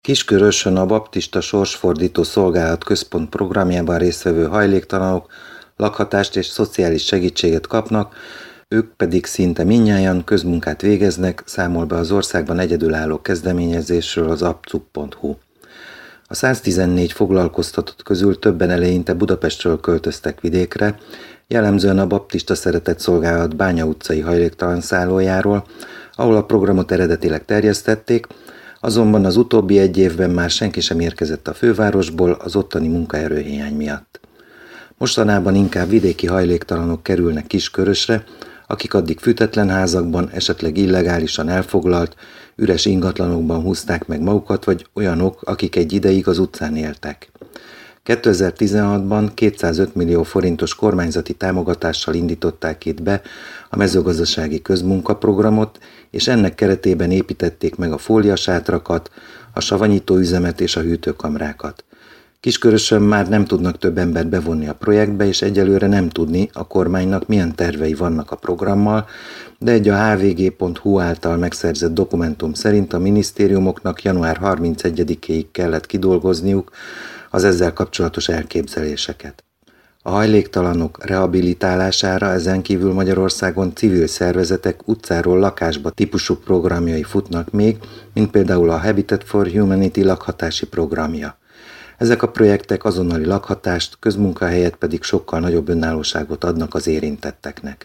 Kiskörösön a Baptista Sorsfordító Szolgálat Központ programjában résztvevő hajléktalanok lakhatást és szociális segítséget kapnak, ők pedig szinte mindnyájan közmunkát végeznek, számol be az országban egyedülálló kezdeményezésről az apcuk.hu. A 114 foglalkoztatott közül többen eleinte Budapestről költöztek vidékre, jellemzően a Baptista Szeretett Szolgálat Bánya utcai hajléktalan szállójáról, ahol a programot eredetileg terjesztették, azonban az utóbbi egy évben már senki sem érkezett a fővárosból az ottani munkaerőhiány miatt. Mostanában inkább vidéki hajléktalanok kerülnek Kiskörösre, akik addig fűtetlen házakban, esetleg illegálisan elfoglalt, üres ingatlanokban húzták meg magukat, vagy olyanok, akik egy ideig az utcán éltek. 2016-ban 205 millió forintos kormányzati támogatással indították itt be a mezőgazdasági közmunkaprogramot, és ennek keretében építették meg a fóliasátrakat, a savanyítóüzemet és a hűtőkamrákat. Kiskörösön már nem tudnak több embert bevonni a projektbe, és egyelőre nem tudni a kormánynak milyen tervei vannak a programmal, de egy a hvg.hu által megszerzett dokumentum szerint a minisztériumoknak január 31-éig kellett kidolgozniuk az ezzel kapcsolatos elképzeléseket. A hajléktalanok rehabilitálására ezen kívül Magyarországon civil szervezetek utcáról lakásba típusú programjai futnak még, mint például a Habitat for Humanity lakhatási programja. Ezek a projektek azonnali lakhatást, közmunkahelyet pedig sokkal nagyobb önállóságot adnak az érintetteknek.